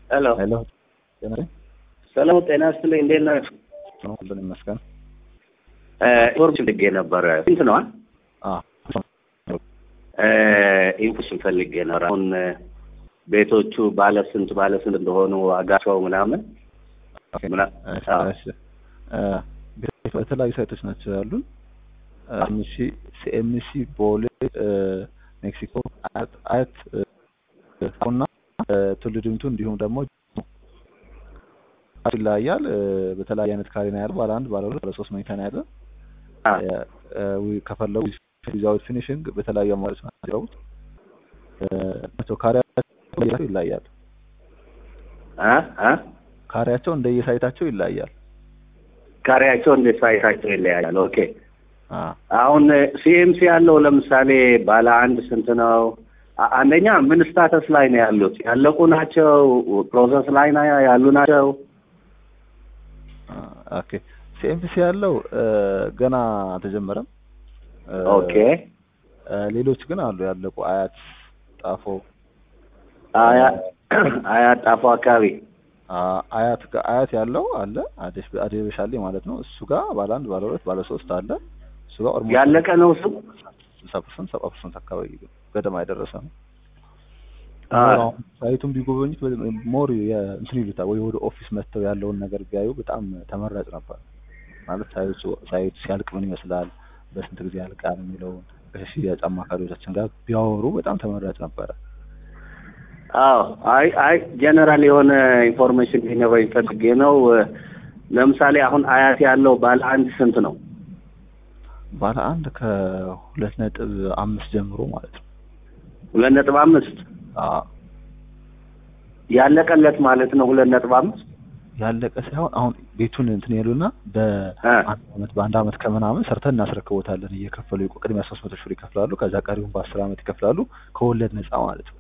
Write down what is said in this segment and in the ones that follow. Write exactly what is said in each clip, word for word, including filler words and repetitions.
ሄሎ ሄሎ ጤና ሰላም ጤና ይስጥልኝ። እንዴት ናችሁ? ነው ሁሉን ይመስገን። እ ኢንፎርሜሽን ፈልጌ ነበረ። ስንት ነው? አ እ ኢንፎርሜሽን ፈልጌ ነው። አሁን ቤቶቹ ባለ ስንት ባለ ስንት እንደሆኑ ዋጋቸው ምናምን ኦኬ ምና እሺ እ ቤቶች በተለያዩ ሳይቶች ናቸው ያሉን። ኤምሲ ሲኤምሲ ቦሌ ሜክሲኮ አት አት እና ትውልድምቱ እንዲሁም ደግሞ ይለያያል። በተለያየ አይነት ካሬ ነው ያለው። ባለ አንድ ባለ ሁለት ባለ ሶስት መኝታ ነው ያለው። እ ከፈለጉ ዊዛውት ፊኒሺንግ በተለያየ አማራጭ ነው ያሉት። እ ካሬያቸው ይለያያል። አ አ ካሬያቸው እንደየሳይታቸው ይለያያል። ካሬያቸው እንደየሳይታቸው ይለያያል። ኦኬ አ አሁን ሲኤምሲ ያለው ለምሳሌ ባለ አንድ ስንት ነው? አንደኛ ምን ስታተስ ላይ ነው ያሉት? ያለቁ ናቸው? ፕሮሰስ ላይ ነው ያሉ ናቸው? ኦኬ ሲኤምሲ ያለው ገና አልተጀመረም። ኦኬ ሌሎች ግን አሉ ያለቁ። አያት ጣፎ አያ አያት ጣፎ አካባቢ አያት አያት ያለው አለ። አዲስ አዲበሻሌ ማለት ነው። እሱ ጋር ባለ አንድ ባለ ሁለት ባለ ሶስት አለ። እሱ ጋር ኦልሞስት ያለቀ ነው። እሱ ስልሳ ፐርሰንት ሰባ ፐርሰንት አካባቢ ገደማ የደረሰ ነው። አዎ ሳይቱን ቢጎበኙት ሞር እንትን ይሉታል ወይ ወደ ኦፊስ መጥተው ያለውን ነገር ቢያዩ በጣም ተመራጭ ነበር። ማለት ሳይቱ ሳይቱ ሲያልቅ ምን ይመስላል፣ በስንት ጊዜ ያልቃል የሚለውን ከሽያጭ አማካሪዎቻችን ጋር ቢያወሩ በጣም ተመራጭ ነበረ። አዎ አይ አይ ጀነራል የሆነ ኢንፎርሜሽን ሊኖረኝ ፈልጌ ነው። ለምሳሌ አሁን አያት ያለው ባለ አንድ ስንት ነው? ባለ አንድ ከሁለት ነጥብ አምስት ጀምሮ ማለት ነው። ሁለት ነጥብ አምስት አዎ ያለቀለት ማለት ነው። ሁለት ነጥብ አምስት ያለቀ ሳይሆን አሁን ቤቱን እንትን ያሉና በአንድ አመት በአንድ አመት ከምናምን ሰርተን እናስረክቦታለን። እየከፈሉ ቅድሚያ ሶስት መቶ ሺህ ብር ይከፍላሉ። ከዛ ቀሪውን በአስር አመት ይከፍላሉ ከወለድ ነፃ ማለት ነው።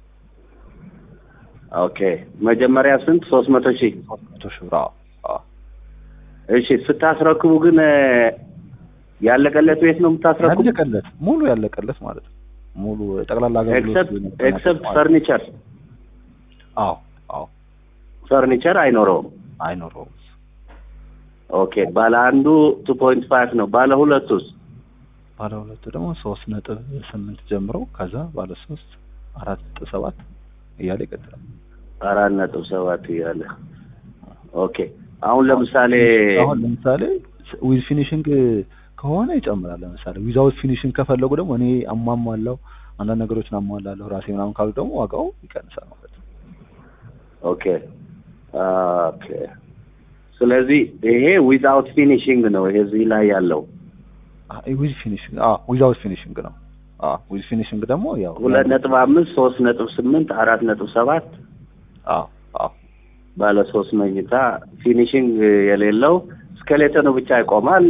ኦኬ መጀመሪያ ስንት? ሶስት መቶ ሺህ ሶስት መቶ ሺህ ብር። አዎ አዎ እሺ ስታስረክቡ ግን ያለቀለት ቤት ነው የምታስረክቡ? ያለቀለት ሙሉ ያለቀለት ማለት ነው። ሙሉ ጠቅላላ አገልግሎት ኤክሰፕት ፈርኒቸር? አዎ አዎ ፈርኒቸር አይኖረውም? አይኖረውም። ኦኬ ባለ አንዱ two point five ነው። ባለ ሁለቱስ? ባለ ሁለቱ ደግሞ ሶስት ነጥብ ስምንት ጀምሮ ከዛ ባለ ሶስት አራት ነጥብ ሰባት እያለ ይቀጥላል። አራት ነጥብ ሰባት እያለ ኦኬ አሁን ለምሳሌ አሁን ለምሳሌ ዊዝ ፊኒሺንግ ከሆነ ይጨምራል። ለምሳሌ ዊዛውት ፊኒሺንግ ከፈለጉ ደግሞ እኔ አሟሟላው አንዳንድ ነገሮችን አሟላለሁ ራሴ ምናምን ካሉ ደግሞ ዋጋው ይቀንሳል ማለት ነው። ኦኬ ኦኬ ስለዚህ ይሄ ዊዛውት ፊኒሺንግ ነው። ይሄ እዚህ ላይ ያለው ዊዝ ፊኒሺንግ አዎ ዊዛውት ፊኒሺንግ ነው። አዎ ዊዝ ፊኒሺንግ ደግሞ ያው ሁለት ነጥብ አምስት ሶስት ነጥብ ስምንት አራት ነጥብ ሰባት አዎ አዎ ባለ ሶስት መኝታ ፊኒሺንግ የሌለው ስኬሌተኑ ብቻ ይቆማል።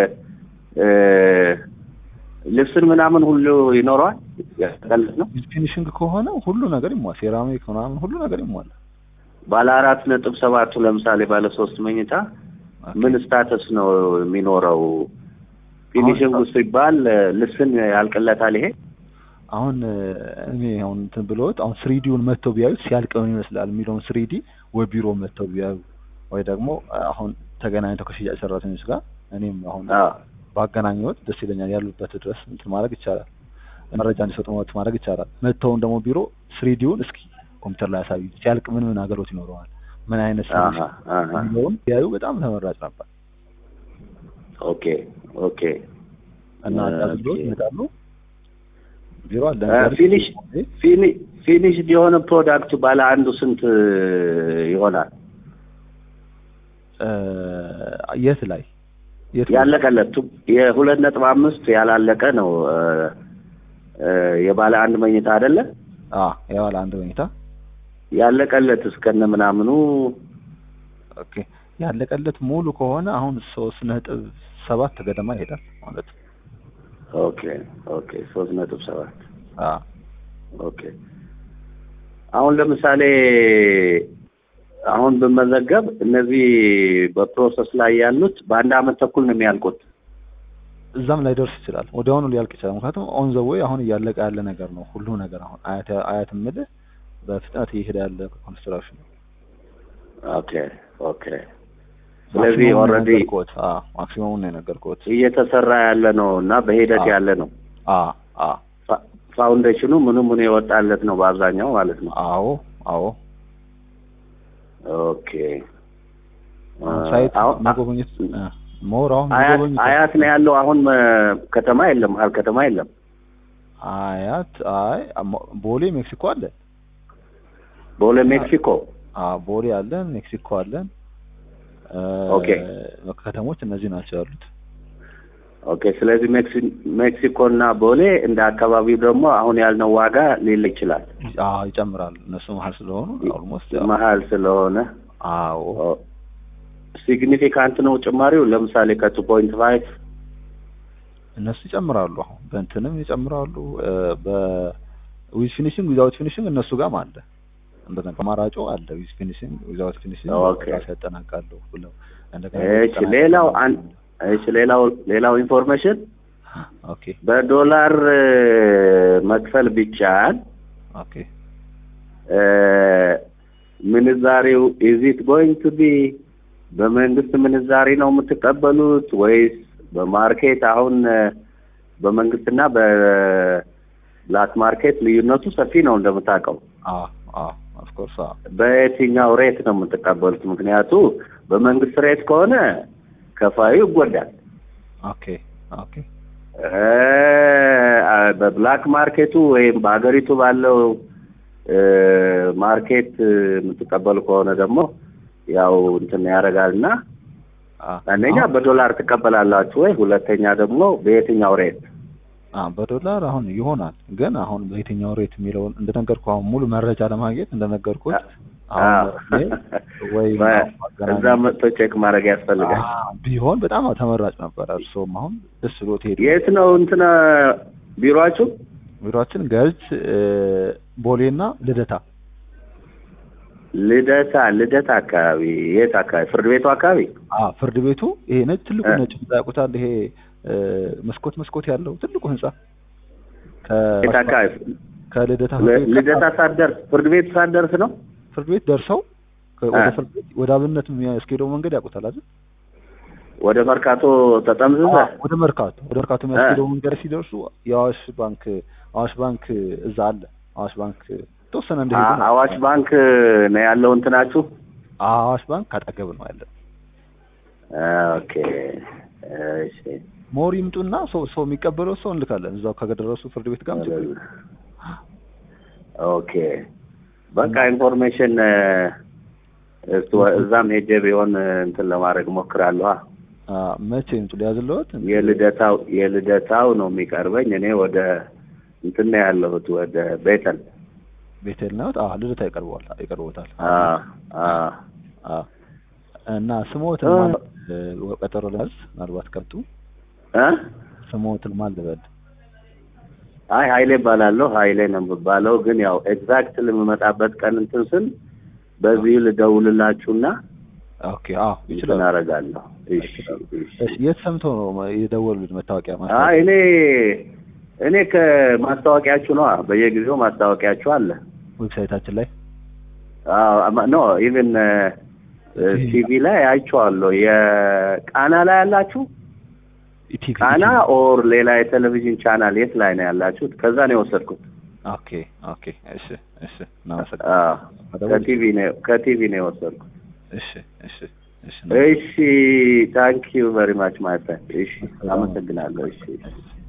ልብስን ምናምን ሁሉ ይኖረዋል። ያቀለት ነው። ፊኒሺንግ ከሆነ ሁሉ ነገር ይሟላል። ሴራሚክ ምናምን ሁሉ ነገር ይሟላል። ባለ አራት ነጥብ ሰባቱ ለምሳሌ ባለ ሶስት መኝታ ምን ስታተስ ነው የሚኖረው? ፊኒሺንግ ውስጥ ይባል ልብስን ያልቅለታል። ይሄ አሁን እኔ አሁን እንትን ብሎት አሁን ስሪዲውን መተው ቢያዩት ሲያልቅ ምን ይመስላል የሚለውን ስሪዲ ወይ ቢሮ መተው ቢያዩ ወይ ደግሞ አሁን ተገናኝተው ከሽያጭ ሰራተኞች ጋር እኔም አሁን ባገናኘሁት ደስ ይለኛል። ያሉበት ድረስ እንትን ማድረግ ይቻላል። መረጃ እንዲሰጡ ማለት ማድረግ ይቻላል። መተውን ደግሞ ቢሮ ስሪዲውን እስኪ ኮምፒውተር ላይ ያሳዩ ሲያልቅ ምን ምን አገሮት ይኖረዋል ምን አይነት ነው ያዩ በጣም ተመራጭ ነበር። ኦኬ ኦኬ እና ታዝሎ ይመጣሉ ቢሮ አለ። ፊኒሽ ፊኒሽ የሆነ ፕሮዳክት ባለ አንዱ ስንት ይሆናል? የት ላይ ያለቀለት የሁለት ነጥብ አምስት ያላለቀ ነው። የባለ አንድ መኝታ አይደለ? አዎ የባለ አንድ መኝታ ያለቀለት እስከነ ምናምኑ ኦኬ ያለቀለት ሙሉ ከሆነ አሁን ሶስት ነጥብ ሰባት ገደማ ይሄዳል ማለት ነው። ኦኬ ኦኬ ሶስት ነጥብ ሰባት አዎ ኦኬ አሁን ለምሳሌ አሁን በመዘገብ እነዚህ በፕሮሰስ ላይ ያሉት በአንድ አመት ተኩል ነው የሚያልቁት። እዛም ላይ ደርስ ይችላል። ወዲያውኑ ሊያልቅ ይችላል። ምክንያቱም ኦን ዘ ዌይ አሁን እያለቀ ያለ ነገር ነው ሁሉ ነገር። አሁን አያት አያት ምድር በፍጥነት እየሄደ ያለ ኮንስትራክሽን ነው። ኦኬ ኦኬ። ስለዚህ ኦልሬዲ ኮት አ ማክሲመሙን ነው የነገርኩት እየተሰራ ያለ ነው እና በሂደት ያለ ነው። አ አ ፋውንዴሽኑ ምኑ ምኑ የወጣለት ነው በአብዛኛው ማለት ነው። አዎ አዎ። ኦኬ ሳይት መጎብኘት ሞራው መጎብኘት አያት ነው ያለው። አሁን ከተማ የለም፣ መሀል ከተማ የለም። አያት አይ ቦሌ ሜክሲኮ አለ። ቦሌ ሜክሲኮ አ ቦሌ አለን፣ ሜክሲኮ አለን። ኦኬ ከተሞች እነዚህ ናቸው ያሉት። ኦኬ። ስለዚህ ሜክሲኮ እና ቦሌ እንደ አካባቢው ደግሞ አሁን ያልነው ዋጋ ሊል ይችላል። አዎ ይጨምራል። እነሱ መሀል ስለሆኑ ኦልሞስት መሀል ስለሆነ አዎ ሲግኒፊካንት ነው ጭማሪው። ለምሳሌ ከ2 ፖይንት ፋይቭ እነሱ ይጨምራሉ። አሁን በእንትንም ይጨምራሉ። በዊዝ ፊኒሺንግ ዊዛውት ፊኒሺንግ እነሱ ጋርም አለ። እንደነ አማራጮ አለ ዊዝ ፊኒሺንግ ዊዛውት ፊኒሺንግ ራስ ያጠናቃሉ ብለው እንደገና እሺ። ሌላው አን እሺ ሌላው ሌላው ኢንፎርሜሽን ኦኬ በዶላር መክፈል ቢቻል ኦኬ ምንዛሬው is it going to be በመንግስት ምንዛሬ ነው የምትቀበሉት ወይስ በማርኬት? አሁን በመንግስትና በብላክ ማርኬት ልዩነቱ ሰፊ ነው እንደምታውቀው። አዎ አዎ ኦፍ ኮርስ። በየትኛው ሬት ነው የምትቀበሉት? ምክንያቱ በመንግስት ሬት ከሆነ ከፋዩ ይጎዳል። ኦኬ ኦኬ። በብላክ ማርኬቱ ወይም በአገሪቱ ባለው ማርኬት የምትቀበሉ ከሆነ ደግሞ ያው እንትን ያደርጋልና አንደኛ በዶላር ትቀበላላችሁ ወይ? ሁለተኛ ደግሞ በየትኛው ሬት? አ በዶላር አሁን ይሆናል። ግን አሁን በየትኛው ሬት የሚለውን እንደነገርኩ አሁን ሙሉ መረጃ ለማግኘት እንደነገርኩት አሁን ወይ እዛ መጥቶ ቼክ ማድረግ ያስፈልጋል። ቢሆን በጣም ተመራጭ ነበር። እርሶም አሁን ደስ ብሎት ሄዱ። የት ነው እንትና ቢሮአችሁ? ቢሮአችን ገልጽ ቦሌና ልደታ። ልደታ ልደታ አካባቢ የት አካባቢ? ፍርድ ቤቱ አካባቢ? አዎ ፍርድ ቤቱ ይሄ ነጭ ትልቁ ነጭ ያውቁታል። ይሄ መስኮት መስኮት ያለው ትልቁ ህንጻ ከየት አካባቢ? ከልደታ ልደታ ሳትደርስ ፍርድ ቤቱ ሳትደርስ ነው? ፍርድ ቤት ደርሰው ወደ ፍርድ ቤት ወደ አብነት የሚያስኬደው መንገድ ያውቁታል አይደል? ወደ መርካቶ ተጠምዝዘ ወደ መርካቶ ወደ መርካቶ የሚያስኬደው መንገድ ሲደርሱ የአዋሽ ባንክ አዋሽ ባንክ እዛ አለ። አዋሽ ባንክ ተወሰነ እንደሄዱ ነው። አዋሽ ባንክ ነው ያለው እንትናችሁ? አዋሽ ባንክ አጠገብ ነው ያለው። ኦኬ እሺ። ሞር ይምጡና ሰው ሰው የሚቀበለው ሰው እንልካለን እዛው ከደረሱ ፍርድ ቤት ጋር ችግር። ኦኬ በቃ ኢንፎርሜሽን እዛም ሄጄ ቢሆን እንትን ለማድረግ ሞክራለሁ። አ መቼ እንቱ ሊያዝልዎት? የልደታው የልደታው ነው የሚቀርበኝ። እኔ ወደ እንትን ነው ያለሁት ወደ ቤተል ቤተል ነው። አዎ ልደታ ይቀርበዋል ይቀርበዋል። አ አ አ እና ስሞት ማን ቀጠሮ ላዝ ምናልባት ከብቱ እ ስሞት ማን ልበል? አይ ኃይሌ እባላለሁ። ኃይሌ ነው የምባለው። ግን ያው ኤግዛክት ለምመጣበት ቀን እንትን ስል በዚህ ልደውልላችሁና ኦኬ አዎ ይችላል እናረጋለሁ። እሺ እሺ። የት ሰምቶ ነው የደወሉት? መታወቂያ ማለት አይ እኔ እኔ ከማስታወቂያችሁ ነው። በየጊዜው ማስታወቂያችሁ አለ ዌብሳይታችን ላይ። አዎ ኖ ኢቭን ቲቪ ላይ አይቼዋለሁ። የቃና ላይ ያላችሁ ቃና ኦር ሌላ የቴሌቪዥን ቻናል የት ላይ ነው ያላችሁት? ከዛ ነው የወሰድኩት። ኦኬ ኦኬ እሺ እሺ። እናመሰግናለን። ከቲቪ ነው ከቲቪ ነው የወሰድኩት። እሺ እሺ እሺ እሺ። ታንክ ዩ ቬሪ ማች ማይ ፍሬንድ። እሺ አመሰግናለሁ። እሺ